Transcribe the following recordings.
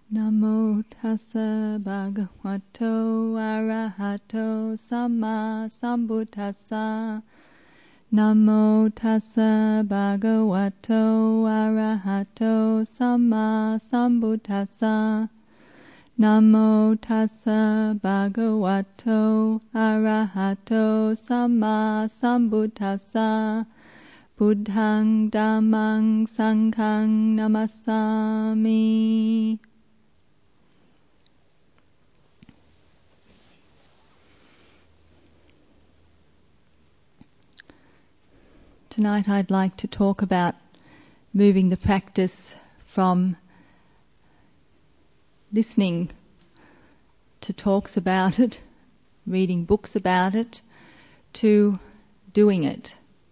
Namo tassa bhagavato arahato samma sambuddhassa. Namo tassa bhagavato arahato samma sambuddhassa. Namo tassa bhagavato arahato samma sambuddhassa. Buddhang dhammang sanghang namassami. Tonight I'd like to talk about moving the practice from listening to talks about it, reading books about it, to doing it.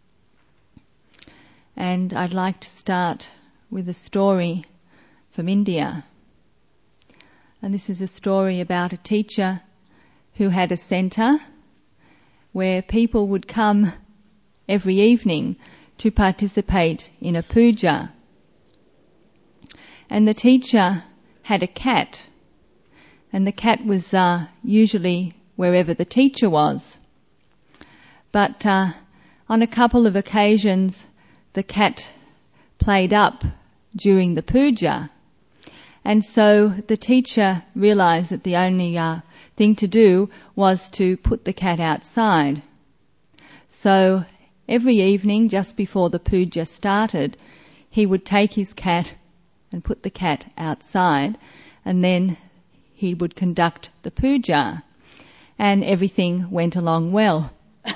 And I'd like to start with a story from India. And this is a story about a teacher who had a centre where people would come every evening to participate in a puja. And the teacher had a cat, and the cat was usually wherever the teacher was. But on a couple of occasions the cat played up during the puja, and so the teacher realised that the only thing to do was to put the cat outside. So every evening, just before the puja started, he would take his cat and put the cat outside, and then he would conduct the puja, and everything went along well.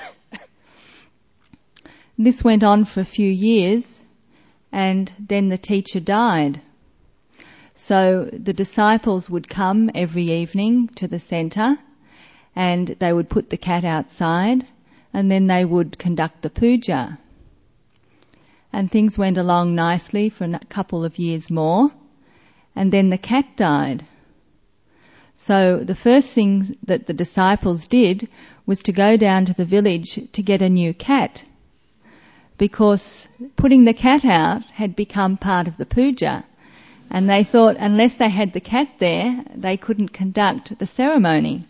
This went on for a few years, and then the teacher died. So the disciples would come every evening to the centre, and they would put the cat outside, and then they would conduct the puja. And things went along nicely for a couple of years more, and then the cat died. So the first thing that the disciples did was to go down to the village to get a new cat, because putting the cat out had become part of the puja, and they thought unless they had the cat there, they couldn't conduct the ceremony.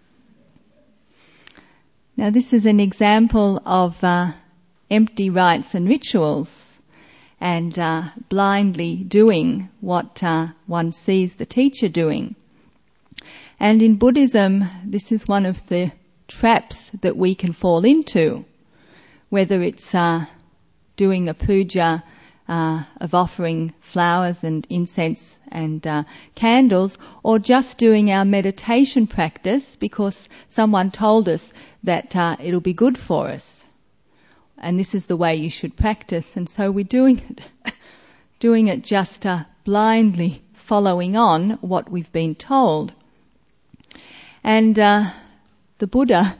Now this is an example of empty rites and rituals, and blindly doing what one sees the teacher doing. And in Buddhism, this is one of the traps that we can fall into, whether it's doing a puja of offering flowers and incense and candles, or just doing our meditation practice because someone told us that it'll be good for us, and this is the way you should practice, and so we're doing it just blindly following on what we've been told. And the Buddha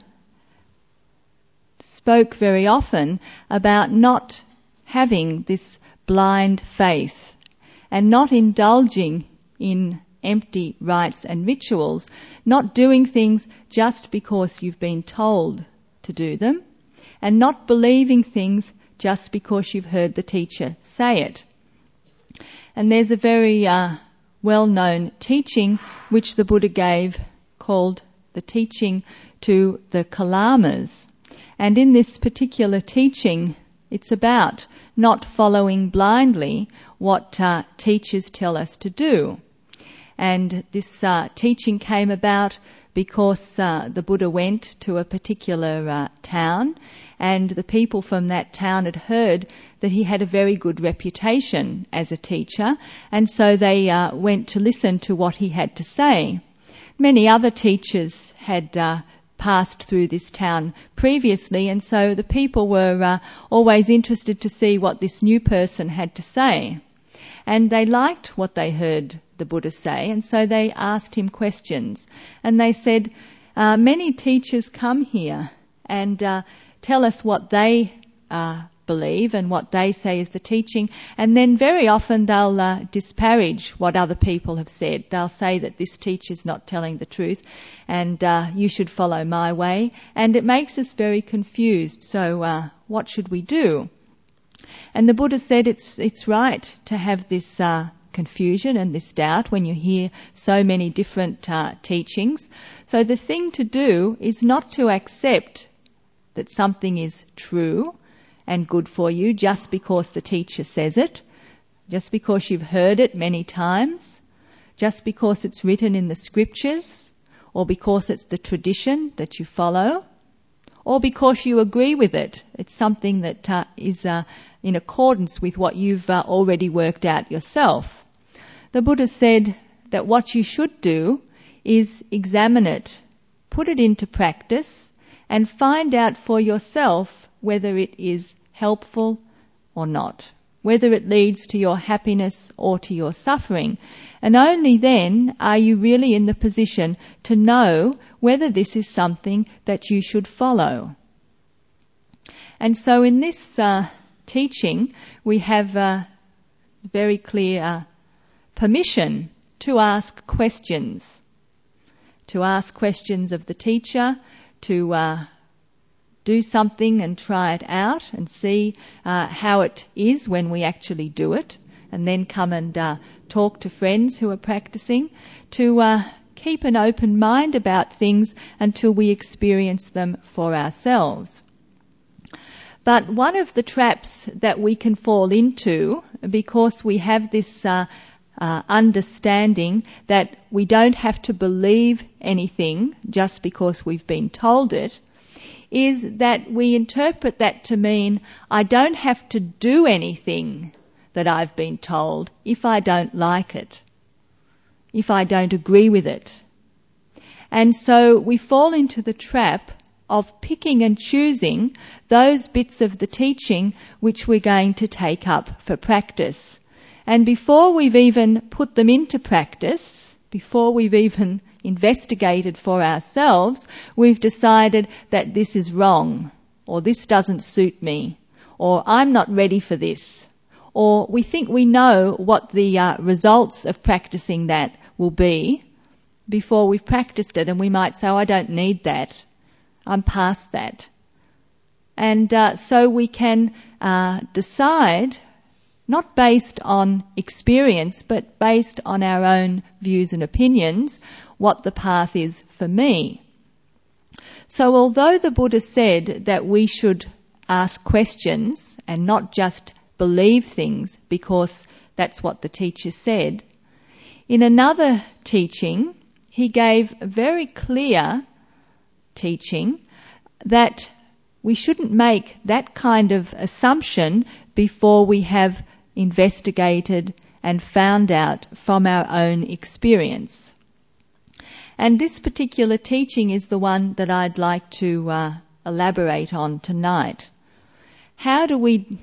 spoke very often about not having this blind faith and not indulging in empty rites and rituals, not doing things just because you've been told to do them, and not believing things just because you've heard the teacher say it. And there's a very well-known teaching which the Buddha gave called the teaching to the Kalamas. And in this particular teaching, it's about not following blindly what teachers tell us to do. And this teaching came about because the Buddha went to a particular town, and the people from that town had heard that he had a very good reputation as a teacher, and so they went to listen to what he had to say. Many other teachers had passed through this town previously, and so the people were always interested to see what this new person had to say. And they liked what they heard the Buddha say, and so they asked him questions. And they said, many teachers come here and tell us what they believe and what they say is the teaching, and then very often they'll disparage what other people have said. They'll say that this teacher's not telling the truth and you should follow my way, and it makes us very confused. So what should we do? And the Buddha said it's right to have this confusion and this doubt when you hear so many different teachings. So the thing to do is not to accept that something is true and good for you just because the teacher says it, just because you've heard it many times, just because it's written in the scriptures, or because it's the tradition that you follow, or because you agree with it. It's something that is in accordance with what you've already worked out yourself. The Buddha said that what you should do is examine it, put it into practice, and find out for yourself whether it is helpful or not, whether it leads to your happiness or to your suffering. And only then are you really in the position to know whether this is something that you should follow. And so in this teaching, we have very clear permission to ask questions of the teacher, to do something and try it out and see how it is when we actually do it, and then come and talk to friends who are practicing, to keep an open mind about things until we experience them for ourselves. But one of the traps that we can fall into, because we have this understanding that we don't have to believe anything just because we've been told it, is that we interpret that to mean I don't have to do anything that I've been told if I don't like it, if I don't agree with it. And so we fall into the trap of picking and choosing those bits of the teaching which we're going to take up for practice. And before we've even put them into practice, before we've even investigated for ourselves, we've decided that this is wrong, or this doesn't suit me, or I'm not ready for this, or we think we know what the results of practicing that will be before we've practiced it, and we might say, oh, I don't need that, I'm past that. And so we can decide, not based on experience, but based on our own views and opinions, what the path is for me. So although the Buddha said that we should ask questions and not just believe things because that's what the teacher said, in another teaching he gave a very clear teaching that we shouldn't make that kind of assumption before we have investigated and found out from our own experience. And this particular teaching is the one that I'd like to elaborate on tonight. How do we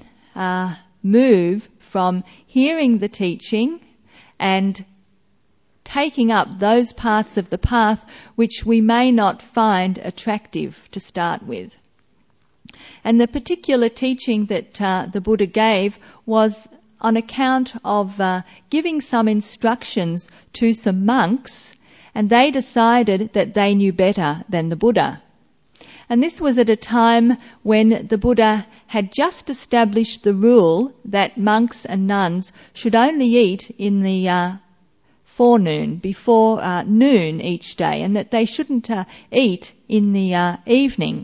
move from hearing the teaching and taking up those parts of the path which we may not find attractive to start with? And the particular teaching that the Buddha gave was on account of giving some instructions to some monks, and they decided that they knew better than the Buddha. And this was at a time when the Buddha had just established the rule that monks and nuns should only eat in the forenoon, before noon each day, and that they shouldn't eat in the evening.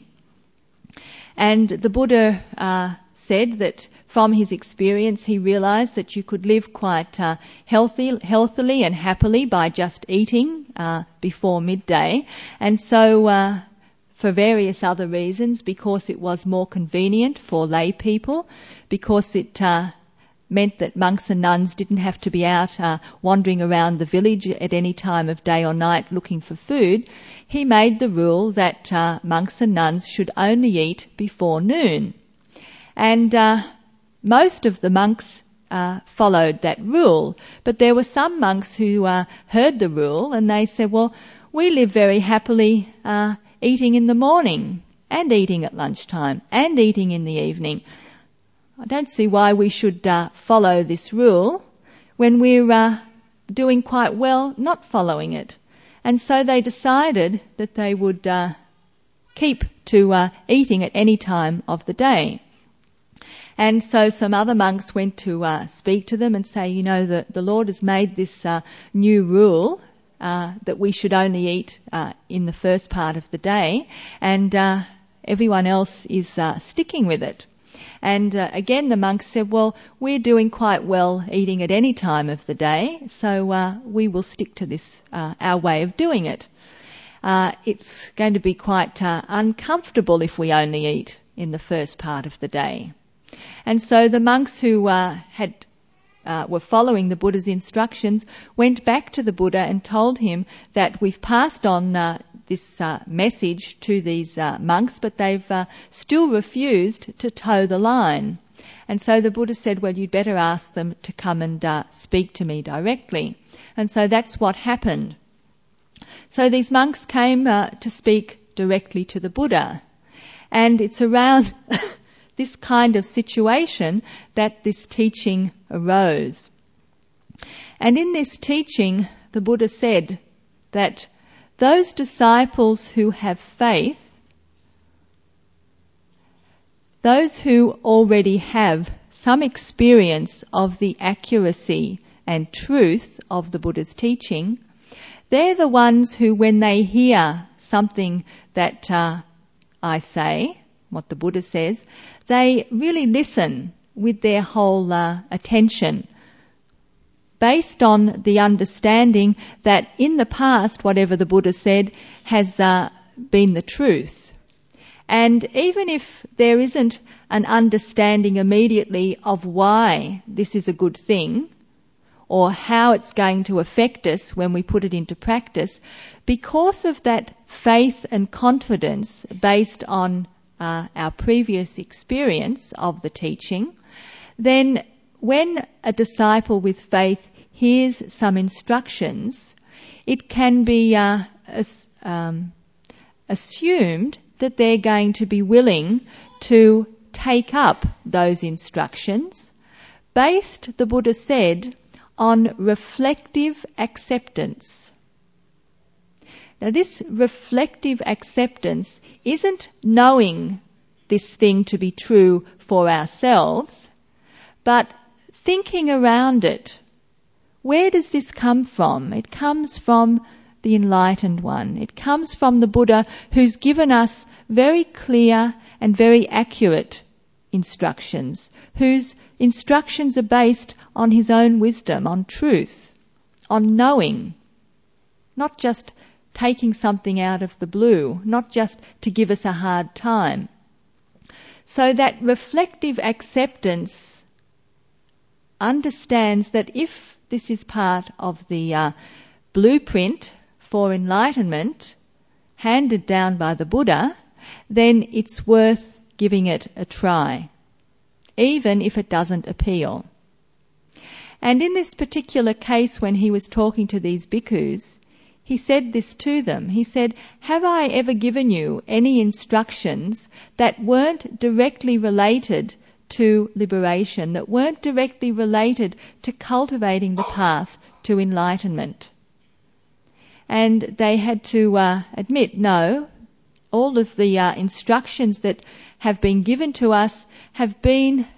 And the Buddha said that from his experience he realized that you could live quite healthily and happily by just eating before midday. And so for various other reasons, because it was more convenient for lay people, because it meant that monks and nuns didn't have to be out wandering around the village at any time of day or night looking for food, he made the rule that monks and nuns should only eat before noon. And most of the monks followed that rule, but there were some monks who heard the rule and they said, well, we live very happily eating in the morning and eating at lunchtime and eating in the evening. I don't see why we should follow this rule when we're doing quite well not following it. And so they decided that they would keep to eating at any time of the day. And so some other monks went to speak to them and say, you know, the Lord has made this new rule that we should only eat in the first part of the day, and everyone else is sticking with it. And again, the monks said, well, we're doing quite well eating at any time of the day, so we will stick to this, our way of doing it. It's going to be quite uncomfortable if we only eat in the first part of the day. And so the monks who were following the Buddha's instructions went back to the Buddha and told him that we've passed on this message to these monks, but they've still refused to toe the line. And so the Buddha said, well, you'd better ask them to come and speak to me directly. And so that's what happened. So these monks came to speak directly to the Buddha. And it's around this kind of situation that this teaching arose. And in this teaching, the Buddha said that those disciples who have faith, those who already have some experience of the accuracy and truth of the Buddha's teaching, they're the ones who, when they hear something that I say, what the Buddha says, they really listen with their whole attention, based on the understanding that in the past, whatever the Buddha said has been the truth. And even if there isn't an understanding immediately of why this is a good thing, or how it's going to affect us when we put it into practice, because of that faith and confidence based on our previous experience of the teaching, then when a disciple with faith hears some instructions, it can be assumed that they're going to be willing to take up those instructions based, the Buddha said, on reflective acceptance. Now, this reflective acceptance isn't knowing this thing to be true for ourselves, but thinking around it. Where does this come from? It comes from the Enlightened One. It comes from the Buddha, who's given us very clear and very accurate instructions, whose instructions are based on his own wisdom, on truth, on knowing, not just taking something out of the blue, not just to give us a hard time. So that reflective acceptance understands that if this is part of the blueprint for enlightenment handed down by the Buddha, then it's worth giving it a try, even if it doesn't appeal. And in this particular case, when he was talking to these bhikkhus, he said this to them. He said, have I ever given you any instructions that weren't directly related to liberation, that weren't directly related to cultivating the path to enlightenment? And they had to admit, no, all of the instructions that have been given to us have been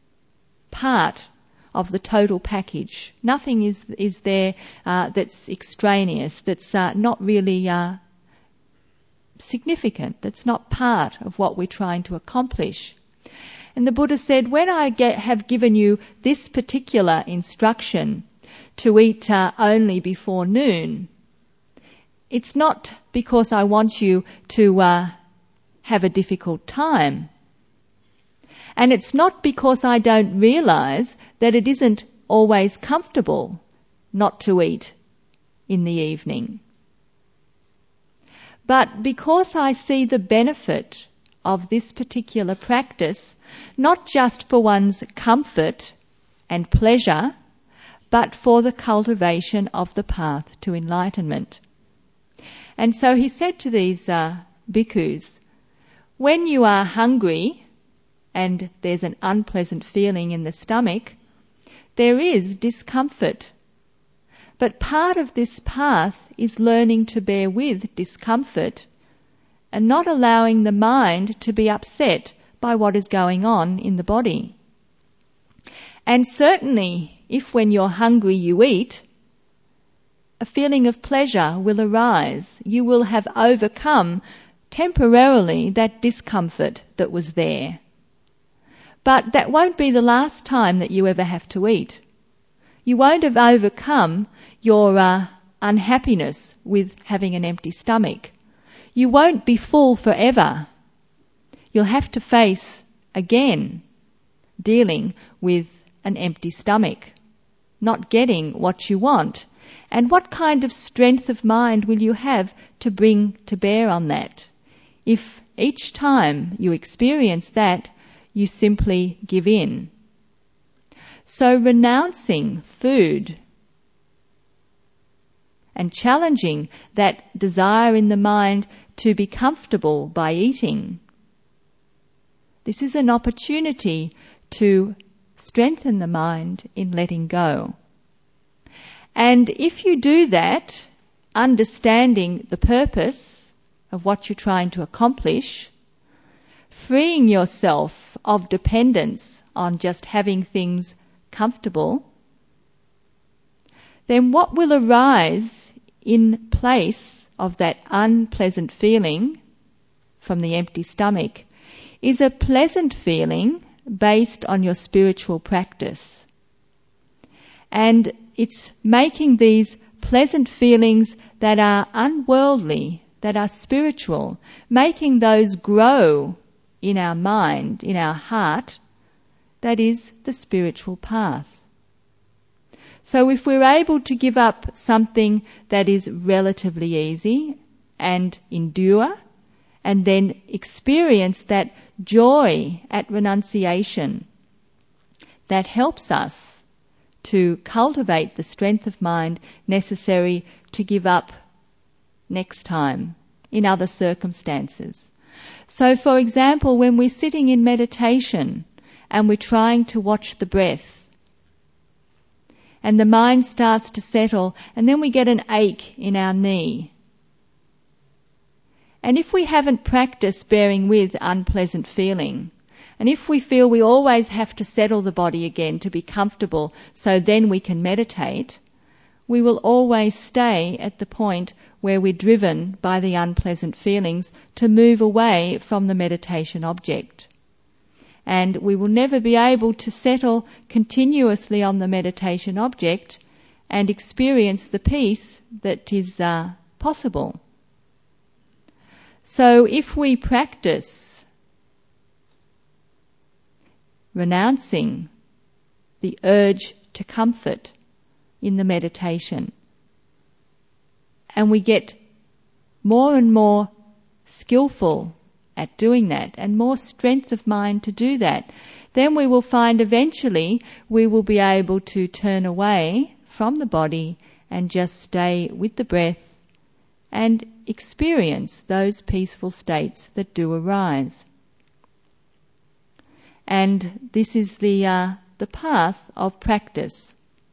part of the total package. Nothing is there that's extraneous, that's not really significant, that's not part of what we're trying to accomplish. And the Buddha said, when I have given you this particular instruction to eat only before noon, it's not because I want you to have a difficult time. And it's not because I don't realise that it isn't always comfortable not to eat in the evening. But because I see the benefit of this particular practice, not just for one's comfort and pleasure, but for the cultivation of the path to enlightenment. And so he said to these bhikkhus, when you are hungry and there's an unpleasant feeling in the stomach, there is discomfort. But part of this path is learning to bear with discomfort and not allowing the mind to be upset by what is going on in the body. And certainly, if when you're hungry you eat, a feeling of pleasure will arise. You will have overcome temporarily that discomfort that was there. But that won't be the last time that you ever have to eat. You won't have overcome your unhappiness with having an empty stomach. You won't be full forever. You'll have to face again dealing with an empty stomach, not getting what you want. And what kind of strength of mind will you have to bring to bear on that? If each time you experience that, you simply give in. So renouncing food and challenging that desire in the mind to be comfortable by eating, this is an opportunity to strengthen the mind in letting go. And if you do that, understanding the purpose of what you're trying to accomplish, freeing yourself of dependence on just having things comfortable, then what will arise in place of that unpleasant feeling from the empty stomach is a pleasant feeling based on your spiritual practice. And it's making these pleasant feelings that are unworldly, that are spiritual, making those grow in our mind, in our heart. That is the spiritual path. So if we're able to give up something that is relatively easy and endure, and then experience that joy at renunciation, that helps us to cultivate the strength of mind necessary to give up next time in other circumstances. So, for example, when we're sitting in meditation and we're trying to watch the breath, and the mind starts to settle, and then we get an ache in our knee. And if we haven't practiced bearing with unpleasant feeling, and if we feel we always have to settle the body again to be comfortable so then we can meditate, we will always stay at the point where we're driven by the unpleasant feelings to move away from the meditation object. And we will never be able to settle continuously on the meditation object and experience the peace that is possible. So if we practice renouncing the urge to comfort in the meditation, and we get more and more skillful at doing that and more strength of mind to do that, then we will find eventually we will be able to turn away from the body and just stay with the breath and experience those peaceful states that do arise. And this is the path of practice.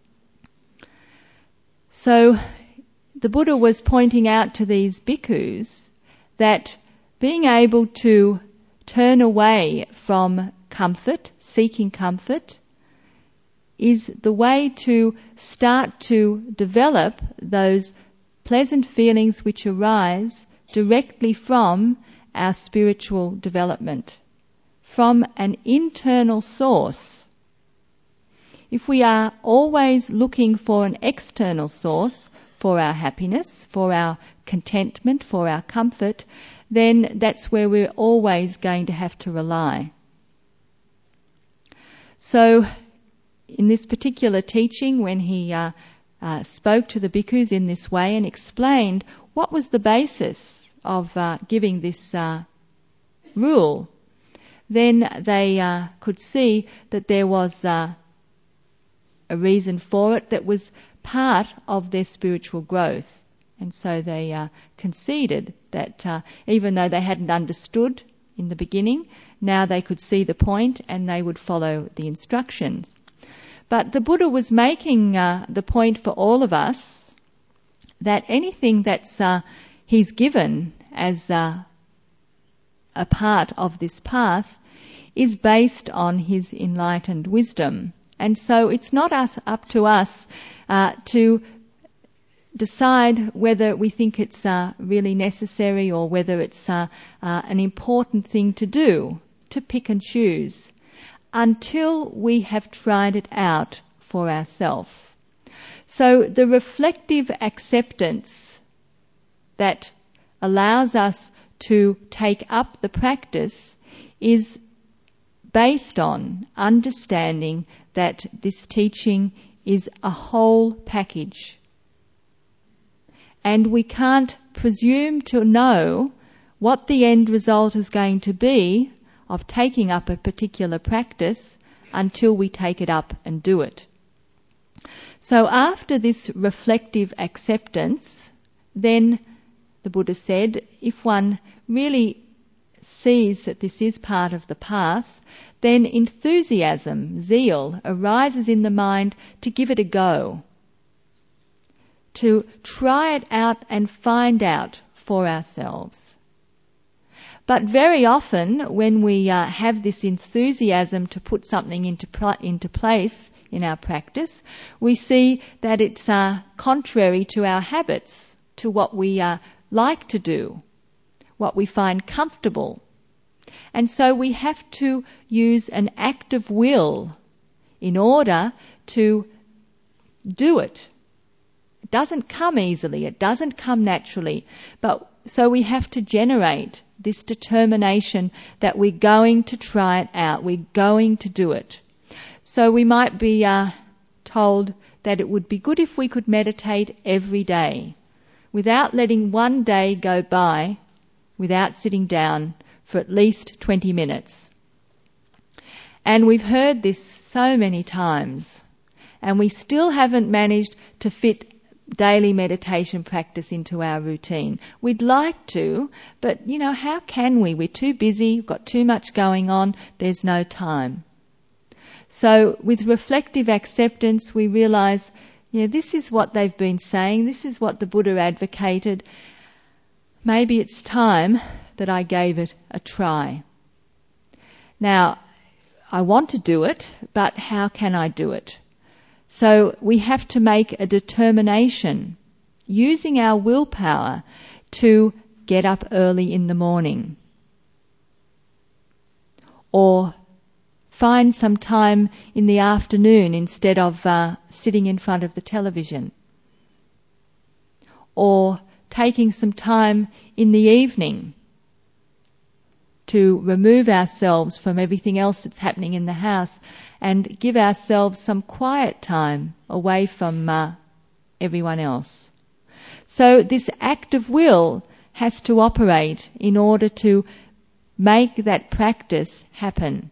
So the Buddha was pointing out to these bhikkhus that being able to turn away from comfort, seeking comfort, is the way to start to develop those pleasant feelings which arise directly from our spiritual development, from an internal source. If we are always looking for an external source for our happiness, for our contentment, for our comfort, then that's where we're always going to have to rely. So in this particular teaching, when he spoke to the bhikkhus in this way and explained what was the basis of giving this rule, then they could see that there was a reason for it that was part of their spiritual growth. And so they conceded that even though they hadn't understood in the beginning, now they could see the point and they would follow the instructions. But the Buddha was making the point for all of us that anything that's he's given as a part of this path is based on his enlightened wisdom And so it's not up to us to decide whether we think it's really necessary or whether it's an important thing to do, to pick and choose, until we have tried it out for ourselves. So the reflective acceptance that allows us to take up the practice is based on understanding that this teaching is a whole package. And we can't presume to know what the end result is going to be of taking up a particular practice until we take it up and do it. So after this reflective acceptance, then the Buddha said, if one really sees that this is part of the path, then enthusiasm, zeal, arises in the mind to give it a go, to try it out and find out for ourselves. But very often when we have this enthusiasm to put something into place in our practice, we see that it's contrary to our habits, to what we like to do, what we find comfortable. And so we have to use an act of will in order to do it. It doesn't come easily, it doesn't come naturally, but so we have to generate this determination that we're going to try it out, we're going to do it. So we might be told that it would be good if we could meditate every day, without letting one day go by without sitting down for at least 20 minutes. And we've heard this so many times, and we still haven't managed to fit daily meditation practice into our routine. We'd like to, but how can we? We're too busy, we've got too much going on, there's no time. So with reflective acceptance, we realise, this is what they've been saying, this is what the Buddha advocated. Maybe it's time that I gave it a try. Now, I want to do it, but how can I do it? So we have to make a determination, using our willpower, to get up early in the morning. Or find some time in the afternoon instead of sitting in front of the television. Or taking some time in the evening to remove ourselves from everything else that's happening in the house and give ourselves some quiet time away from everyone else. So this act of will has to operate in order to make that practice happen.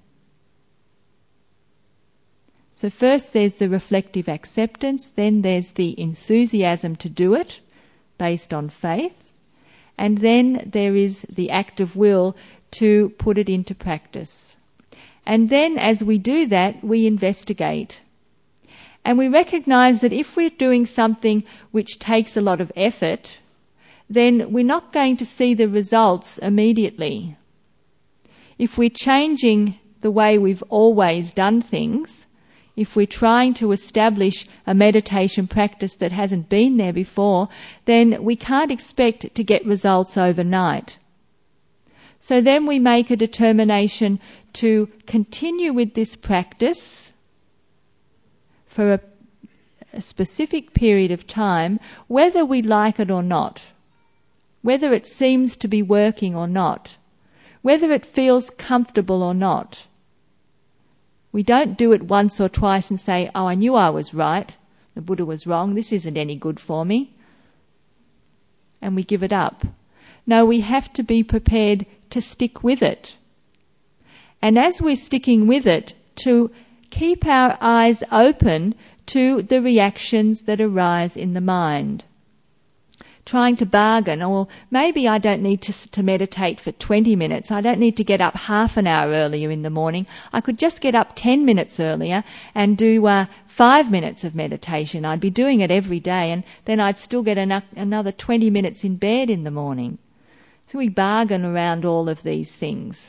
So first there's the reflective acceptance, then there's the enthusiasm to do it based on faith, and then there is the act of will to put it into practice. And then as we do that, we investigate. And we recognise that if we're doing something which takes a lot of effort, then we're not going to see the results immediately. If we're changing the way we've always done things, if we're trying to establish a meditation practice that hasn't been there before, then we can't expect to get results overnight. So then we make a determination to continue with this practice for a specific period of time, whether we like it or not, whether it seems to be working or not, whether it feels comfortable or not. We don't do it once or twice and say, I knew I was right, the Buddha was wrong, this isn't any good for me, and we give it up. No, we have to be prepared to stick with it. And as we're sticking with it, to keep our eyes open to the reactions that arise in the mind. Trying to bargain, or maybe I don't need to meditate for 20 minutes. I don't need to get up half an hour earlier in the morning. I could just get up 10 minutes earlier and do 5 minutes of meditation. I'd be doing it every day, and then I'd still get another 20 minutes in bed in the morning. So we bargain around all of these things.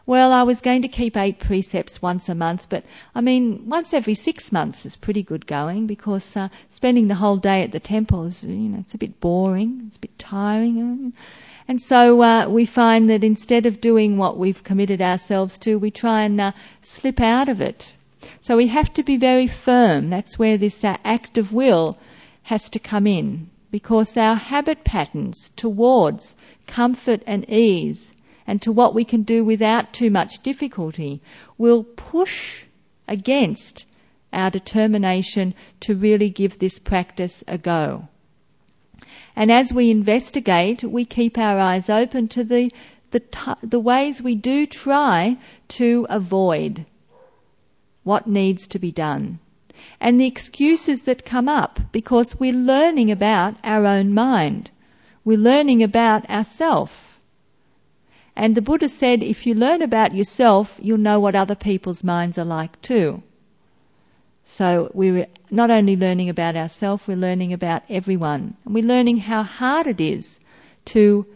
well, I was going to keep 8 precepts once a month, but once every 6 months is pretty good going, because spending the whole day at the temple is, it's a bit boring, it's a bit tiring. And so we find that instead of doing what we've committed ourselves to, we try and slip out of it. So we have to be very firm. That's where this act of will has to come in, because our habit patterns towards comfort and ease and to what we can do without too much difficulty will push against our determination to really give this practice a go. And as we investigate, we keep our eyes open to the ways we do try to avoid what needs to be done, and the excuses that come up, because we're learning about our own mind. We're learning about ourselves. And the Buddha said, if you learn about yourself, you'll know what other people's minds are like too. So we're not only learning about ourselves, we're learning about everyone. And we're learning how hard it is to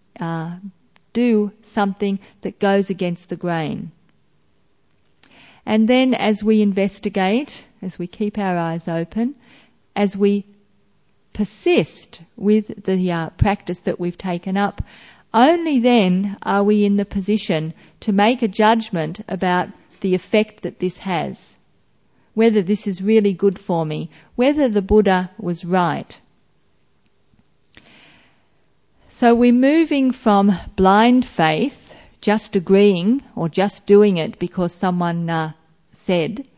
do something that goes against the grain. And then as we investigate, as we keep our eyes open, as we persist with the practice that we've taken up, only then are we in the position to make a judgment about the effect that this has, whether this is really good for me, whether the Buddha was right. So we're moving from blind faith, just agreeing or just doing it because someone said.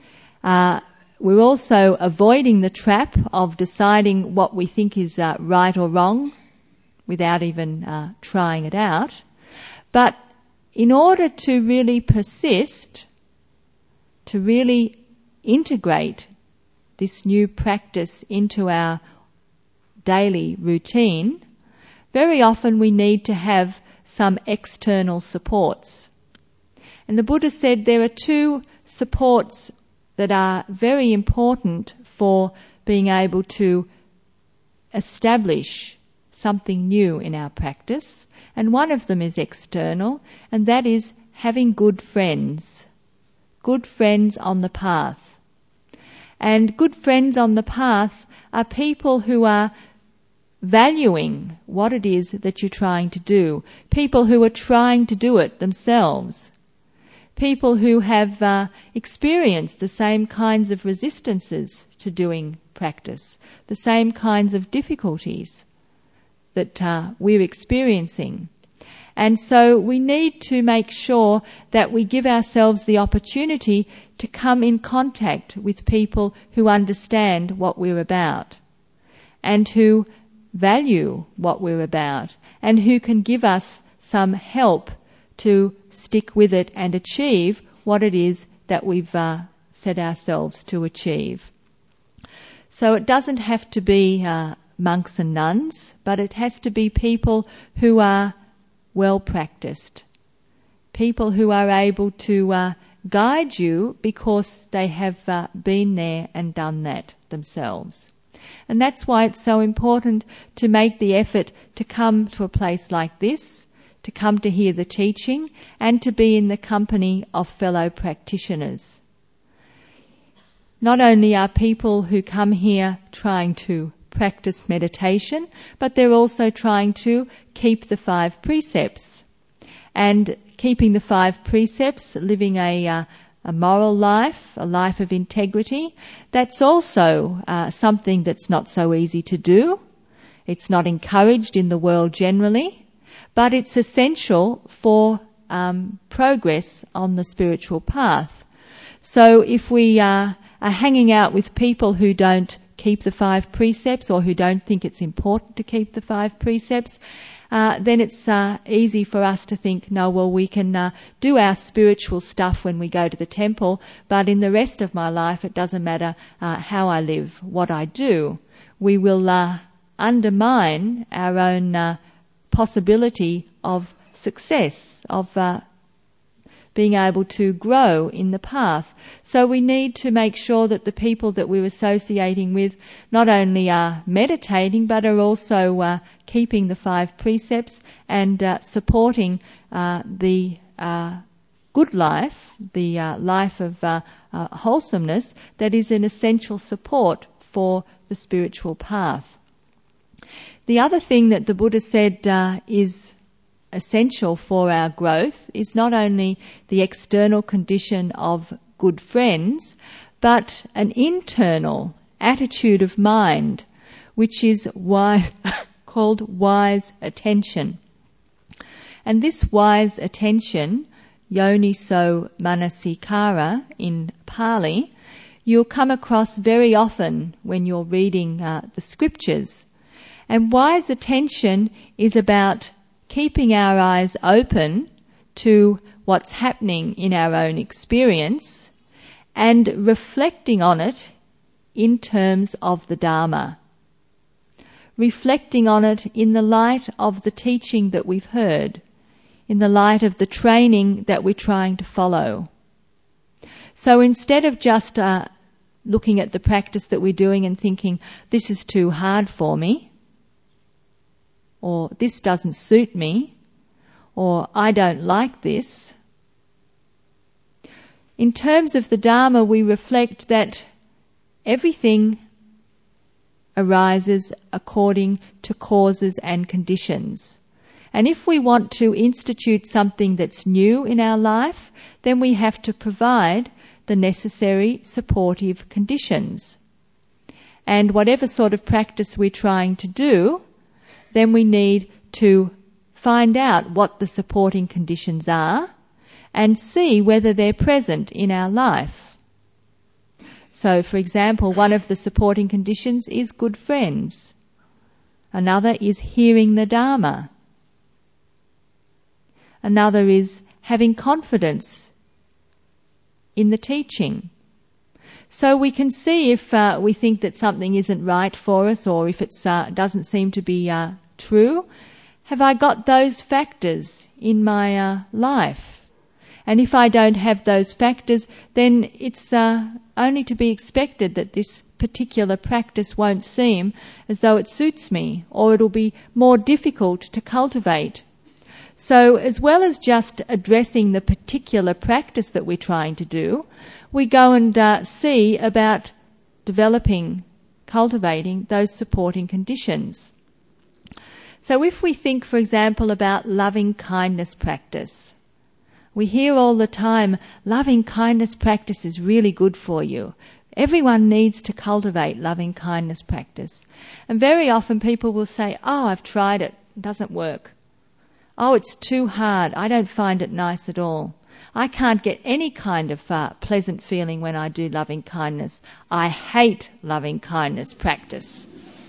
We're also avoiding the trap of deciding what we think is right or wrong without even trying it out. But in order to really persist, to really integrate this new practice into our daily routine, very often we need to have some external supports. And the Buddha said there are 2 supports that are very important for being able to establish something new in our practice. And one of them is external, and that is having good friends on the path. And good friends on the path are people who are valuing what it is that you're trying to do, people who are trying to do it themselves, people who have experienced the same kinds of resistances to doing practice, the same kinds of difficulties that we're experiencing. And so we need to make sure that we give ourselves the opportunity to come in contact with people who understand what we're about and who value what we're about and who can give us some help to stick with it and achieve what it is that we've set ourselves to achieve. So it doesn't have to be monks and nuns, but it has to be people who are well practiced, people who are able to guide you because they have been there and done that themselves. And that's why it's so important to make the effort to come to a place like this, to come to hear the teaching, and to be in the company of fellow practitioners. Not only are people who come here trying to practice meditation, but they're also trying to keep the 5 precepts. And keeping the 5 precepts, living a moral life, a life of integrity, that's also something that's not so easy to do. It's not encouraged in the world generally, but it's essential for progress on the spiritual path. So if we are hanging out with people who don't keep the 5 precepts or who don't think it's important to keep the 5 precepts, then it's easy for us to think, no, well, we can do our spiritual stuff when we go to the temple, but in the rest of my life it doesn't matter how I live, what I do. We will undermine our own possibility of success, of being able to grow in the path. So we need to make sure that the people that we're associating with not only are meditating, but are also keeping the 5 precepts and supporting the good life, the life of wholesomeness, that is an essential support for the spiritual path. The other thing that the Buddha said is essential for our growth is not only the external condition of good friends, but an internal attitude of mind, which is called wise attention. And this wise attention, yoniso manasikara in Pali, you'll come across very often when you're reading the scriptures. And wise attention is about keeping our eyes open to what's happening in our own experience and reflecting on it in terms of the Dharma. Reflecting on it in the light of the teaching that we've heard, in the light of the training that we're trying to follow. So instead of just looking at the practice that we're doing and thinking, this is too hard for me, or this doesn't suit me, or I don't like this. In terms of the Dharma, we reflect that everything arises according to causes and conditions. And if we want to institute something that's new in our life, then we have to provide the necessary supportive conditions. And whatever sort of practice we're trying to do, then we need to find out what the supporting conditions are and see whether they're present in our life. So, for example, one of the supporting conditions is good friends. Another is hearing the Dharma. Another is having confidence in the teaching. So we can see if we think that something isn't right for us, or if it doesn't seem to be true. Have I got those factors in my life? And if I don't have those factors, then it's only to be expected that this particular practice won't seem as though it suits me, or it'll be more difficult to cultivate. So as well as just addressing the particular practice that we're trying to do, we go and see about developing, cultivating those supporting conditions. So if we think, for example, about loving kindness practice, we hear all the time, loving kindness practice is really good for you. Everyone needs to cultivate loving kindness practice. And very often people will say, oh, I've tried it, it doesn't work. Oh, it's too hard, I don't find it nice at all. I can't get any kind of pleasant feeling when I do loving kindness. I hate loving kindness practice.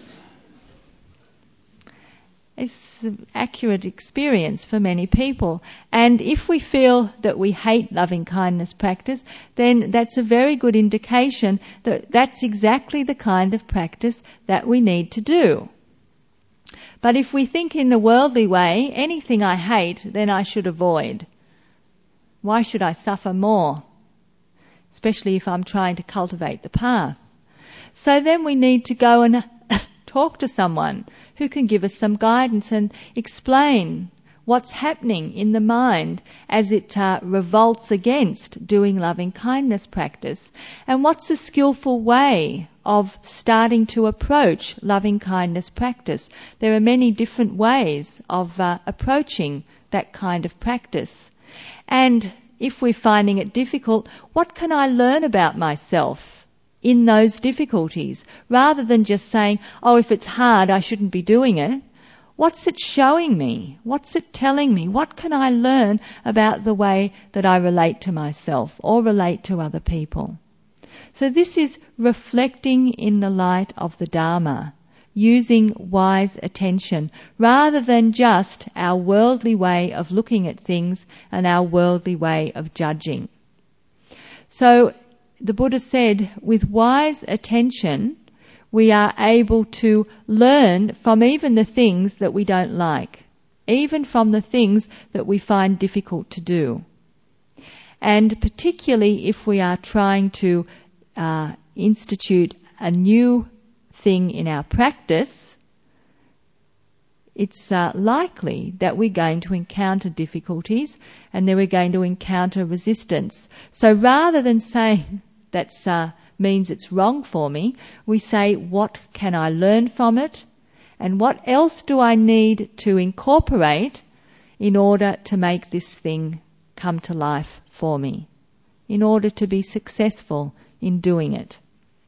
It's an accurate experience for many people. And if we feel that we hate loving kindness practice, then that's a very good indication that that's exactly the kind of practice that we need to do. But if we think in the worldly way, anything I hate, then I should avoid. Why should I suffer more? Especially if I'm trying to cultivate the path. So then we need to go and talk to someone who can give us some guidance and explain what's happening in the mind as it revolts against doing loving kindness practice, and what's a skillful way of starting to approach loving kindness practice. There are many different ways of approaching that kind of practice. And if we're finding it difficult, what can I learn about myself in those difficulties? Rather than just saying, oh, if it's hard, I shouldn't be doing it. What's it showing me? What's it telling me? What can I learn about the way that I relate to myself or relate to other people? So this is reflecting in the light of the Dharma, using wise attention, rather than just our worldly way of looking at things and our worldly way of judging. So the Buddha said, with wise attention, we are able to learn from even the things that we don't like, even from the things that we find difficult to do. And particularly if we are trying to institute a new thing in our practice, it's likely that we're going to encounter difficulties and that we're going to encounter resistance. So rather than saying that means it's wrong for me, we say, what can I learn from it? And what else do I need to incorporate in order to make this thing come to life for me, in order to be successful in doing it?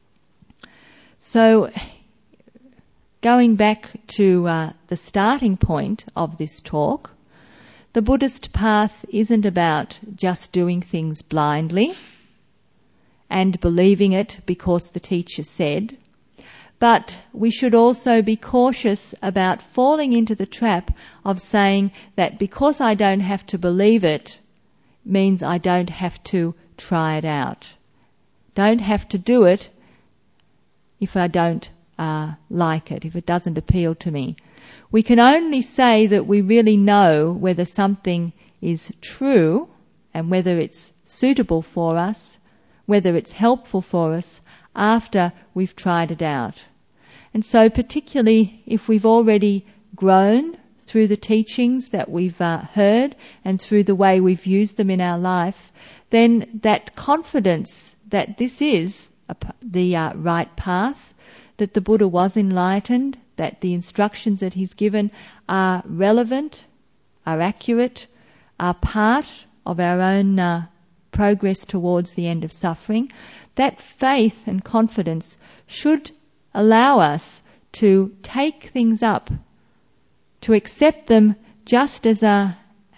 So, going back to the starting point of this talk, the Buddhist path isn't about just doing things blindly and believing it because the teacher said, but we should also be cautious about falling into the trap of saying that because I don't have to believe it means I don't have to try it out. Don't have to do it if I don't like it, if it doesn't appeal to me. We can only say that we really know whether something is true and whether it's suitable for us, whether it's helpful for us, after we've tried it out. And so particularly if we've already grown through the teachings that we've heard and through the way we've used them in our life, then that confidence that this is the right path, that the Buddha was enlightened, that the instructions that he's given are relevant, are accurate, are part of our own progress towards the end of suffering, that faith and confidence should allow us to take things up, to accept them just as a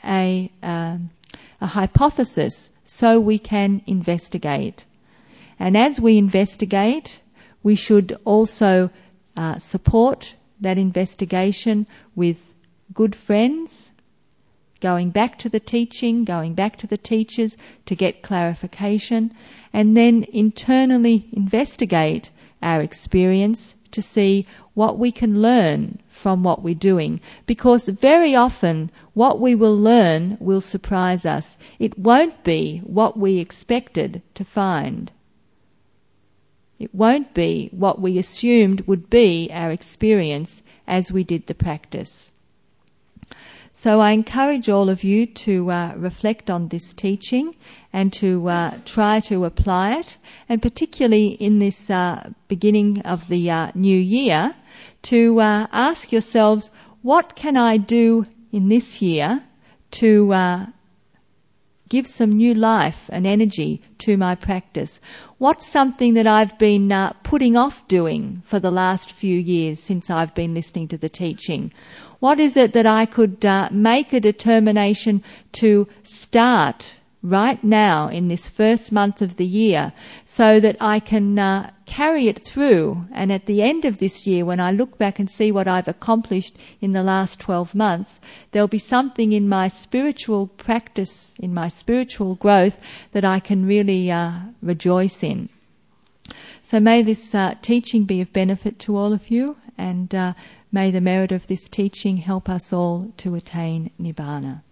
hypothesis so we can investigate. And as we investigate, we should also support that investigation with good friends, going back to the teaching, going back to the teachers to get clarification, and then internally investigate our experience to see what we can learn from what we're doing. Because very often what we will learn will surprise us. It won't be what we expected to find. It won't be what we assumed would be our experience as we did the practice. So I encourage all of you to reflect on this teaching and to try to apply it, and particularly in this beginning of the new year, to ask yourselves, what can I do in this year to give some new life and energy to my practice? What's something that I've been putting off doing for the last few years since I've been listening to the teaching? What is it that I could make a determination to start right now in this first month of the year so that I can carry it through, and at the end of this year, when I look back and see what I've accomplished in the last 12 months, there'll be something in my spiritual practice, in my spiritual growth, that I can really rejoice in. So may this teaching be of benefit to all of you, and may the merit of this teaching help us all to attain Nibbana.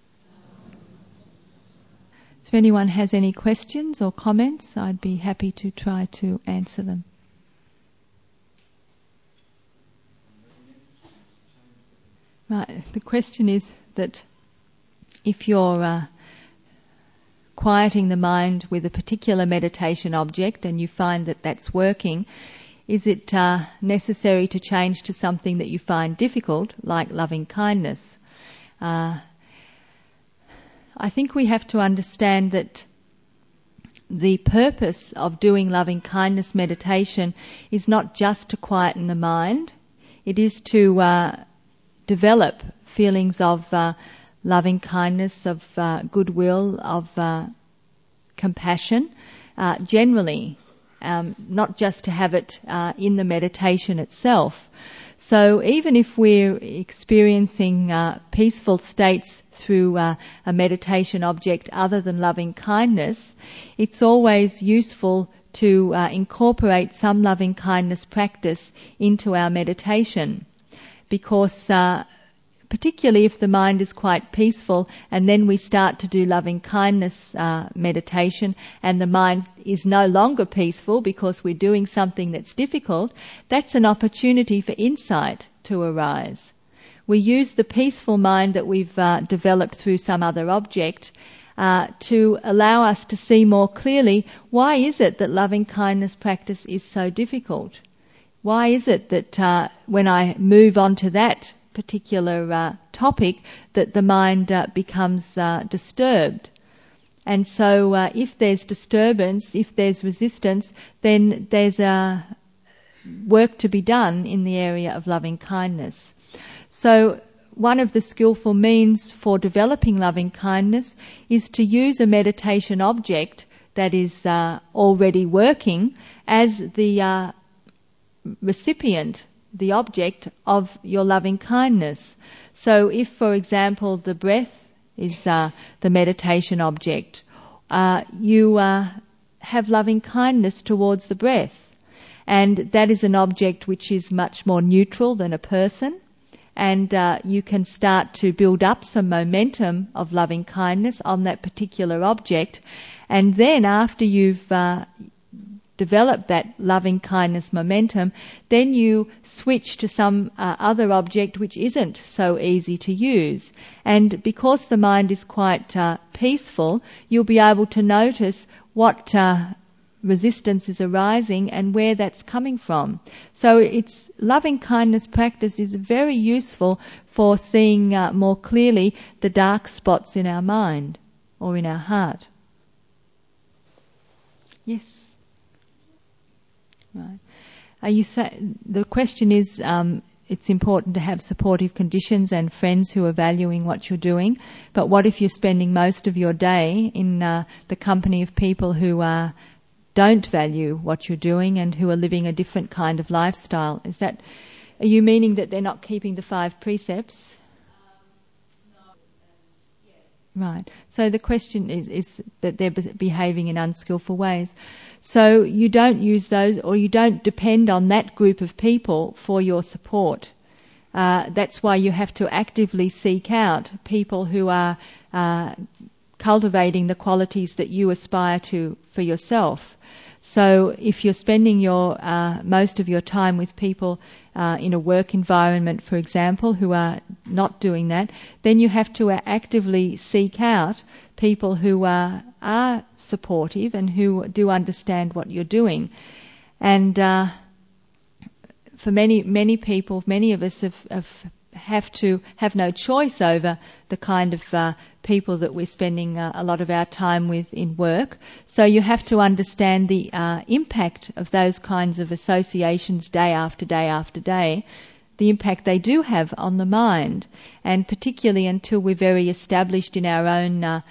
If anyone has any questions or comments, I'd be happy to try to answer them. Right. The question is that if you're quieting the mind with a particular meditation object and you find that that's working, is it necessary to change to something that you find difficult, like loving kindness? I think we have to understand that the purpose of doing loving kindness meditation is not just to quieten the mind. It is to develop feelings of loving kindness, of goodwill, of compassion, generally, not just to have it in the meditation itself. So even if we're experiencing peaceful states through a meditation object other than loving kindness, it's always useful to incorporate some loving kindness practice into our meditation, because particularly if the mind is quite peaceful and then we start to do loving kindness meditation and the mind is no longer peaceful because we're doing something that's difficult, that's an opportunity for insight to arise. we use the peaceful mind that we've developed through some other object to allow us to see more clearly, why is it that loving kindness practice is so difficult? Why is it that when I move on to that particular topic, that the mind becomes disturbed? And so if there's disturbance, if there's resistance, then there's work to be done in the area of loving kindness. So one of the skillful means for developing loving kindness is to use a meditation object that is already working as the recipient, the object of your loving kindness. So if, for example, the breath is the meditation object, you have loving kindness towards the breath, and that is an object which is much more neutral than a person, and you can start to build up some momentum of loving kindness on that particular object, and then after you've develop that loving kindness momentum, then you switch to some other object which isn't so easy to use. And because the mind is quite peaceful, you'll be able to notice what resistance is arising and where that's coming from. So it's loving kindness practice is very useful for seeing more clearly the dark spots in our mind or in our heart. Yes. Right. The question is, it's important to have supportive conditions and friends who are valuing what you're doing. But what if you're spending most of your day in the company of people who don't value what you're doing and who are living a different kind of lifestyle? Are you meaning that they're not keeping the 5 precepts? Right. So the question is that they're behaving in unskillful ways. So you don't use those, or you don't depend on that group of people for your support. That's why you have to actively seek out people who are cultivating the qualities that you aspire to for yourself. So if you're spending your most of your time with people in a work environment, for example, who are not doing that, then you have to actively seek out people who are supportive and who do understand what you're doing. And for many people, many of us have to have no choice over the kind of people that we're spending a lot of our time with in work. So you have to understand the impact of those kinds of associations day after day after day, the impact they do have on the mind. And particularly until we're very established in our own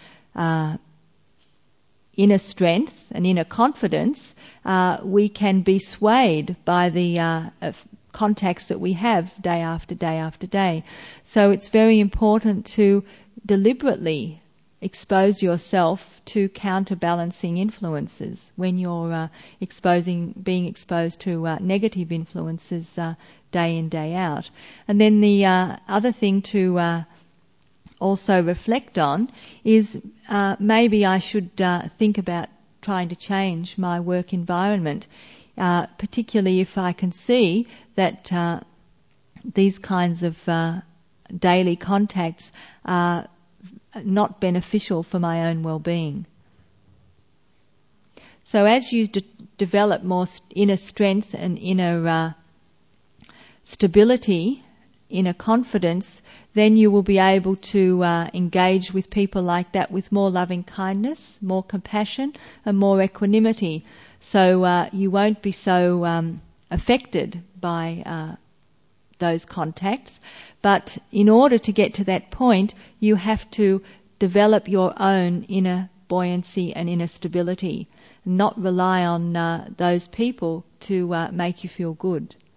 inner strength and inner confidence, we can be swayed by the contacts that we have day after day after day. So it's very important to deliberately expose yourself to counterbalancing influences when you're being exposed to negative influences day in, day out. And then the other thing to also reflect on is maybe I should think about trying to change my work environment, particularly if I can see that these kinds of daily contacts are not beneficial for my own well-being. So as you develop more inner strength and inner stability, inner confidence, then you will be able to engage with people like that with more loving kindness, more compassion and more equanimity. So you won't be so affected by those contacts. But in order to get to that point, you have to develop your own inner buoyancy and inner stability, not rely on those people to make you feel good.